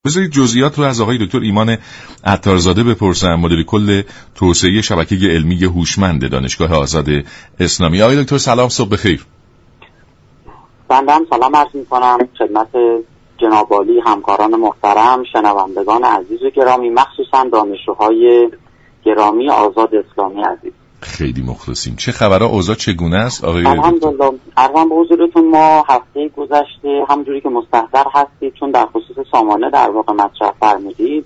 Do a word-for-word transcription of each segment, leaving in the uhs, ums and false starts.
بذارید جزئیات رو از آقای دکتر ایمان عطارزاده بپرسم، مدیر کل توسعه شبکه علمی هوشمند دانشگاه آزاد اسلامی. آقای دکتر سلام، صبح بخیر. بنده هم سلام عرض می‌کنم خدمت جناب عالی، همکاران محترم، شنوندگان عزیز و گرامی، مخصوصا دانشجوهای گرامی آزاد اسلامی عزیز. خیلی مخلصیم. چه خبرها، اوضاع چگونه است آقای دکتر؟ الحمدلله. عرضم به حضورتون ما هفته گذشته همونجوری که مستحضر هستید، چون در خصوص سامانه در واقع مطرح فرمودید،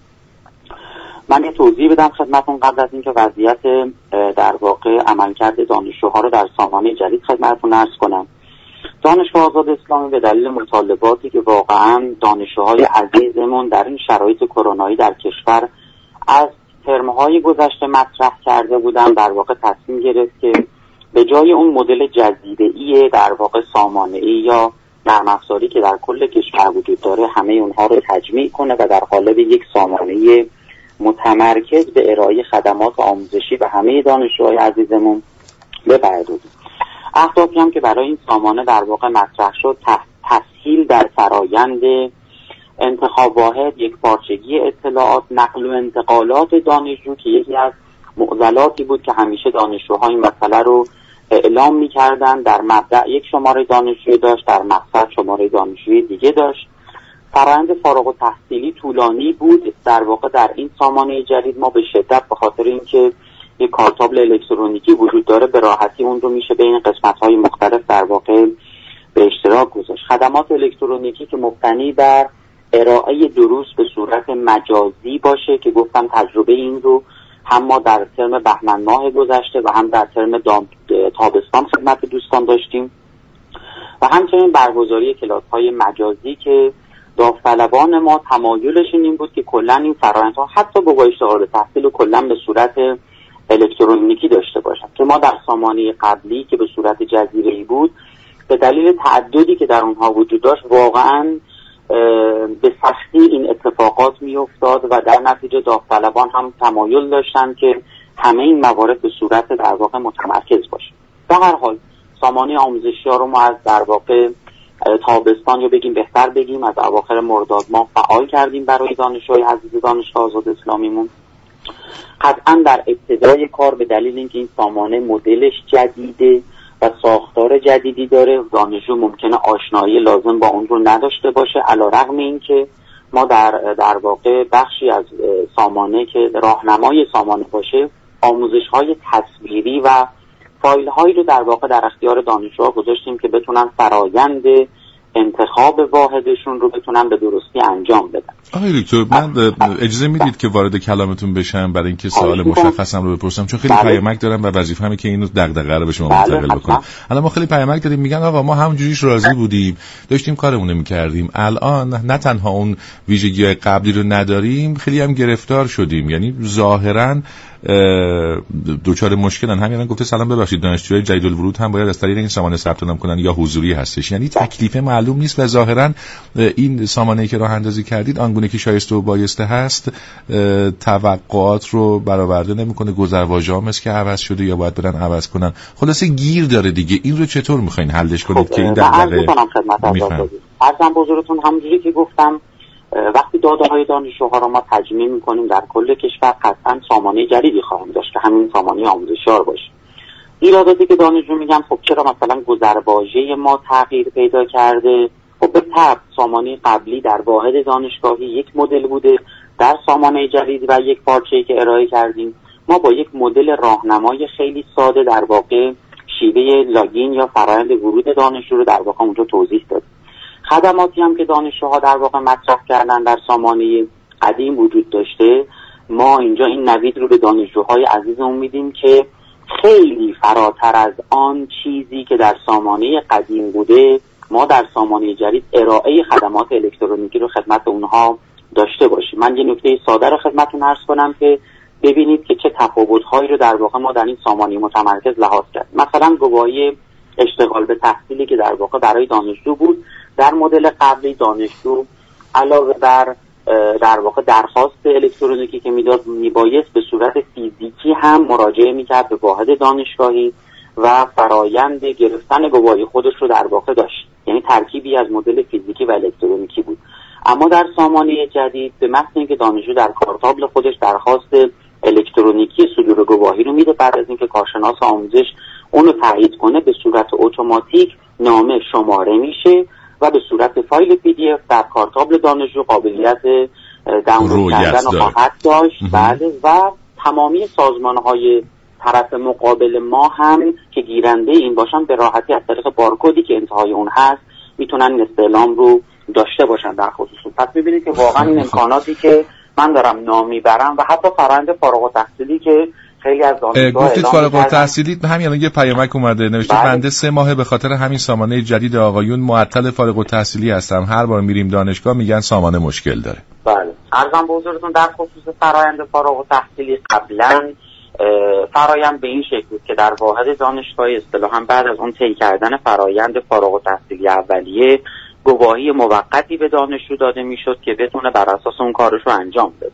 من یه توضیح بدم خدمتتون قبل از اینکه وضعیت در واقع عملکرد دانشجوها رو در سامانه جدید خدمتتون عرض کنم. دانشگاه آزاد اسلامی به دلیل مطالباتی که واقعا دانشجوهای عزیزمون در این شرایط کرونایی در کشور از ترم‌های گذشته مطرح کرده بودن، در واقع تصمیم گرفت که به جای اون مدل جزیره‌ای در واقع سامانه‌ای یا نرم افزاری که در کل کشور وجود داره، همه اونها رو تجمیع کنه و در قالب یک سامانه متمرکز به ارائه خدمات آموزشی به همه دانشجوهای عزیزمون بپردازه. اهدافی هم که برای این سامانه در واقع مطرح شد، تسهیل در فرایند انتخاب واحد، یک پارچگی اطلاعات، نقل و انتقالات دانشجو که یکی از معضلاتی بود که همیشه دانشجوها این مسئله رو اعلام می‌کردن. در مبدأ یک شماره دانشجویی داشت، در مقصد شماره دانشجویی دیگه داشت. فرآیند فارغ التحصیلی طولانی بود. در واقع در این سامانه جدید ما به شدت به خاطر اینکه یک کارتابل الکترونیکی وجود داره، به راحتی اون رو میشه بین قسمت‌های مختلف در واقع به اشتراک گذاشت. خدمات الکترونیکی که مبتنی بر ارائه دروس به صورت مجازی باشه که گفتم تجربه این رو هم ما در ترم بهمن ماه گذشته و هم در ترم تابستان خدمت دوستان داشتیم و همچنین برگزاری کلاس‌های مجازی که داوطلبان ما تمایلشون این بود که کلا این فرآیندها حتی با اشتغال تحصیل و کلا به صورت الکترونیکی داشته باشن، که ما در سامانه قبلی که به صورت جزیره‌ای بود به دلیل تعددی که در اونها وجود داشت واقعاً به سختی این اتفاقات می افتاد و در نتیجه داوطلبان هم تمایل داشتن که همه این موارد به صورت در واقع متمرکز باشه. در هر حال سامانه آموزشی ها رو ما از در واقع تابستان یا بگیم بهتر بگیم از اواخر مرداد ماه فعال کردیم برای دانشجوهای عزیز دانشگاه آزاد اسلامیمون. قطعا در ابتدای کار به دلیل اینکه این سامانه مدلش جدیده و ساختار جدیدی داره، دانشجو ممکنه آشنایی لازم با اون رو نداشته باشه، علیرغم اینکه ما در در واقع بخشی از سامانه که راهنمای سامانه باشه، آموزش‌های تصویری و فایل‌هایی رو در واقع در اختیار دانشجوها گذاشتیم که بتونن فرایند انتخاب واحدشون رو بتونن به درستی انجام بدن. آقای دکتر، من اجازه میدید که وارد کلامتون بشم برای اینکه سوال مشخصم رو بپرسم، چون خیلی بله. پیامک دارم و وظیفه‌مه که اینو دغدغه رو به شما منتقل بله. بکنم. الان ما خیلی پیامک داریم میگن آقا ما همونجوریش راضی بودیم، داشتیم کارمون رو می‌کردیم، الان نه تنها اون ویژگی‌های قبلی رو نداریم، خیلی هم گرفتار شدیم، یعنی ظاهراً دوچار مشکلن. همین گفته سلام ببخشید دانشجوهای جدید الورود هم باید از طریق این سامانه ثبت نام کنن یا حضوری هستش، یعنی تکلیف معلوم نیست و ظاهرا این سامانه‌ای که راه اندازی کردید آنگونه که شایسته و بایسته هست توقعات رو برآورده نمی‌کنه، گذرواژه‌ها مثل که عوض شده یا باید برن عوض کنن، خلاصه گیر داره دیگه. این رو چطور می‌خواین حلش کنید که این دغدغه می‌فهمم؟ عرضم بزرگتون همونجوری که گفتم وقتی داده‌های دانشجوها رو ما تجمیع می‌کنیم در کل کشور، قطعاً سامانه جدیدی خواهیم داشت که همین سامانه آموزشیار باشه. ایراداتی که دانشجو میگن خب چرا مثلا گذرواژه ما تغییر پیدا کرده؟ خب به طبع سامانه قبلی در واحد دانشگاهی یک مدل بوده، در سامانه جدید و یک پارچه‌ای که ارائه کردیم ما با یک مدل راهنمای خیلی ساده در واقع شیوه لاگین یا فرآیند ورود دانشجو رو در واقع اونجا توضیح دادیم. خدماتی هم که دانشجوها در واقع مطرح کردن در سامانه قدیم وجود داشته، ما اینجا این نوید رو به دانشجوهای عزیزمون میدیم که خیلی فراتر از آن چیزی که در سامانه قدیم بوده ما در سامانه جدید ارائه خدمات الکترونیکی رو خدمت اونها داشته باشیم. من یه نکته ساده رو خدمتتون عرض کنم که ببینید که چه تفاوت‌هایی رو در واقع ما در این سامانه متمرکز لحاظ کردیم. مثلا گواهی اشتغال به تحصیلی که در واقع برای دانشجو بود، در مدل قبلی دانشجو علاوه بر در واقع درخواست الکترونیکی که میداد میبایست به صورت فیزیکی هم مراجعه میکرد به واحد دانشگاهی و فرایند گرفتن گواهی خودش رو در واقع داشت، یعنی ترکیبی از مدل فیزیکی و الکترونیکی بود. اما در سامانه جدید به محض اینکه دانشجو در کارتابل خودش درخواست الکترونیکی صدور گواهی رو میده، بعد از اینکه کارشناس آموزش اونو تایید کنه به صورت اتوماتیک نامه شماره میشه و به صورت فایل پی دی اف در کارتابل دانشجو قابلیت دانلود کردن خواهد داشت. بله، و تمامی سازمان‌های طرف مقابل ما هم که گیرنده این باشن به راحتی از طریق بارکدی که انتهای اون هست میتونن این استعلام رو داشته باشن در خصوص. پس میبینید که واقعا این امکاناتی که من دارم نام میبرم و حتی فرآیند فارغ التحصیلی که خیلی از دانشگاه‌ها گفتید فارغ التحصیلی، همین الان یه پیامک اومده نوشته بنده سه ماه به خاطر همین سامانه جدید آقایون معطل فارغ التحصیلی هستم، هر بار میریم دانشگاه میگن سامانه مشکل داره. بله، عرضم به حضورتون در خصوص فرآیند فارغ التحصیلی قبلا فرایند به این شکل بود که در واحد دانشگاهی اصطلاحاً بعد از اون طی کردن فرایند فارغ التحصیلی اولیه گواهی موقتی به دانشجو داده میشد که بتونه بر اساس اون کارش رو انجام بده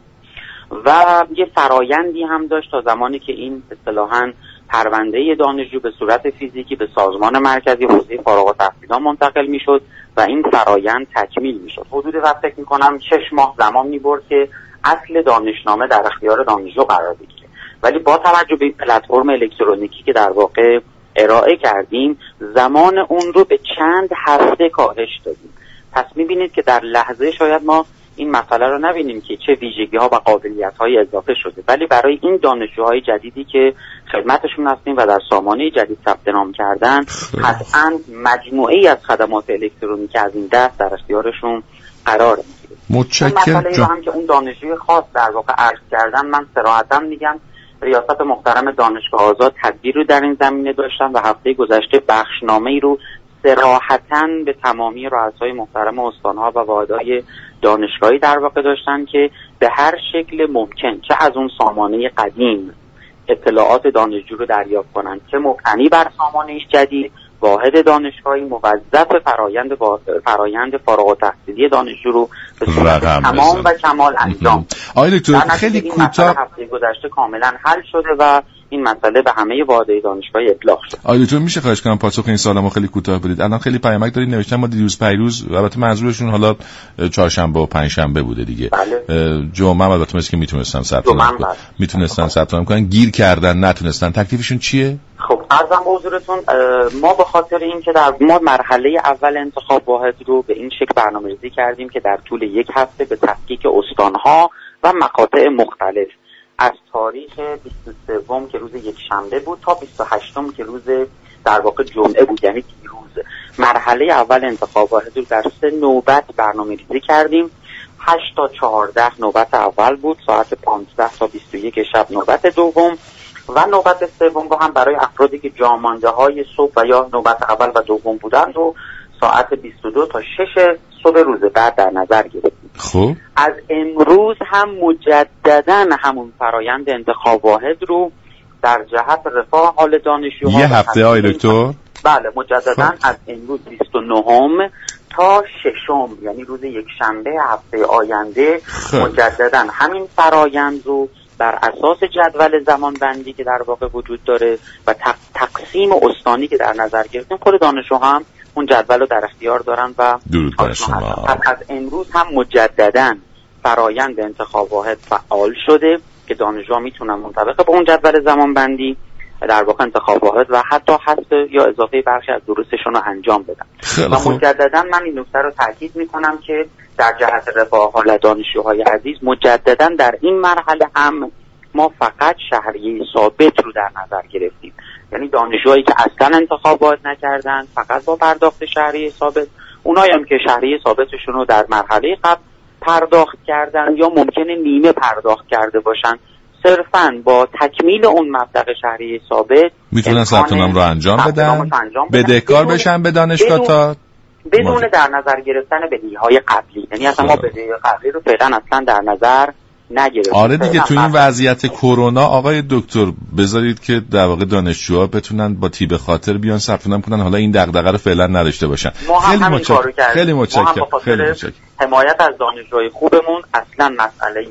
و یه فرایندی هم داشت تا زمانی که این اصطلاحاً پرونده دانشجو به صورت فیزیکی به سازمان مرکزی حوزه فارغ التحصیلی منتقل میشد و این فرایند تکمیل میشد. حدود وقت فکر میکنم شش ماه زمان میبرد که اصل دانشنامه در اختیار دانشجو قرار بگیره، ولی با توجه به پلتفرم الکترونیکی که در واقع ارائه کردیم زمان اون رو به چند هفته کاهش دادیم. پس میبینید که در لحظه شاید ما این مسئله رو نبینیم که چه ویژگی ها و قابلیت های اضافه شده، ولی برای این دانشجوهای جدیدی که خدمتشون هستیم و در سامانه جدید ثبت نام کردن قطعاً مجموعه‌ای از خدمات الکترونیکی از این دست در اختیارشون قرار میگیره. متشکرم. مسئله رو هم که اون دانشجوی خاص در واقع عرض کردن، من صراحتاً میگم ریاست محترم دانشگاه آزاد تدبیر رو در این زمینه داشتن و هفته گذشته بخشنامه‌ای رو صراحتاً به تمامی رؤسای محترم استان‌ها و واحدهای دانشگاهی در واقع داشتن که به هر شکل ممکن چه از اون سامانه قدیم اطلاعات دانشجو رو دریافت کنن، چه مبتنی بر سامانه جدید واحد دانشگاهی موظف فرایند فرایند فارغ التحصیلی دانشجو رو به صورت تمام و کمال انجام. آقای دکتر خیلی کوتاه، هفته گذشته کاملا حل شده و این مسئله به همه واحدهای دانشگاهی ابلاغ شد. آقای دکتر میشه خواهش کنم پاسخ این سوالمو خیلی کوتاه بدید؟ الان خیلی پیامک دارید نوشتن ما دیروز پیروز، البته منظورشون حالا چهارشنبه و پنجشنبه بوده دیگه. بله. جمعه البته مثل که میتونستن ثبت نام کنن، میتونستن ثبت نام کنن، گیر کردن نتونستن. تکلیفشون چیه؟ خب عرضم به حضورتون ما به خاطر اینکه در ما مرحله اول انتخاب واحد رو به این شکل برنامه‌ریزی کردیم که در طول یک هفته به تفکیک استان‌ها و مقاطع مختلف از تاریخ بیست و سوم که روز یک شنبه بود تا بیست و هشتم که روز در واقع جمعه بود، یعنی دیروز مرحله اول انتخاب واحد رو در سه نوبت برنامه‌ریزی کردیم. هشت تا چهارده نوبت اول بود، ساعت پانزده تا بیست و یک شب نوبت دوم و نوبت سوم رو هم برای افرادی که جامانده های صبح و یا نوبت اول و دوم بودند و ساعت بیست و دو تا شش صبح روز بعد در نظر گرفتیم. خب از امروز هم مجددا همون فرایند انتخاب واحد رو در جهت رفاه حال دانشجوها یه هفته آقای دکتر؟ بله مجددا خب. از امروز بیست و نهم تا ششم یعنی روز یک شنبه هفته آینده خب. مجددا همین فرایند رو بر اساس جدول زمان بندی که در واقع وجود داره و تقسیم استانی که در نظر گرفتیم خود دانشجوها هم اون جدول رو در اختیار دارن و درود بر شما. پس از امروز هم مجددا فرایند انتخاب واحد فعال شده که دانشجوها میتونن منطبق با اون جدول زمان بندی در واقع انتخاب واحد و حتی حذف یا اضافه برخی از دروسشون رو انجام بدن. و مجددا من این نکته رو تاکید میکنم که در جهت رفاه حال دانشجوهای عزیز مجددا در این مرحله هم ما فقط شهریه ثابت رو در نظر گرفتیم، یعنی دانشجوهایی که اصلا انتخاب واحد نکردن فقط با پرداخت شهریه ثابت، اونایی هم که شهریه ثابتشون رو در مرحله قبل پرداخت کردن یا ممکنه نیمه پرداخت کرده باشن صرفاً با تکمیل اون مبلغ شهریه ثابت میتونن ثبت نام رو انجام بدن، بدهکار بشن به دانشگاه تا بدون در نظر گرفتن بدهی‌های قبلی، یعنی اصلا ما بدهی قبلی رو فعلا اصلا در نظر نگرفتیم. آره دیگه تو این وضعیت کرونا آقای دکتر بذارید که در واقع دانشجوها بتونن با تیب خاطر بیان ثبت نام کنن، حالا این دغدغه رو فعلا نداشته باشن. خیلی متشکرم. خیلی متشکرم. خیلی متشکرم. حمایت از دانشجوهای خوبمون اصلا مسئله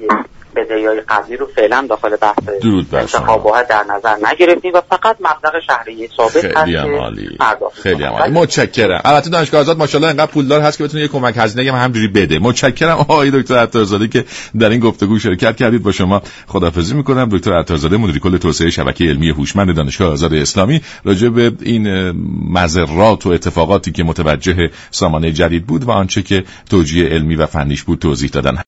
بدهی‌های قبلی رو فعلا داخل بحث انتخابات در نظر نگرفتیم و فقط مبلغ شهریه ثابت هست. خیلی هم عالی. خیلی هم عالی. متشکرم. البته دانشگاه آزاد ماشاءالله انقدر پولدار هست که بتونه یه کمک هزینه هم همینجوری بده. متشکرم آقای دکتر عطارزاده که در این گفتگو شرکت کردید. با شما خداحافظی می‌کنم. دکتر عطارزاده مدیر کل توسعه شبکه علمی هوشمند دانشگاه آزاد اسلامی راجع به این مضرات و اتفاقاتی که متوجه سامانه جدید بود و آنچه که توجیه علمی و فنیش بود توضیح دادن.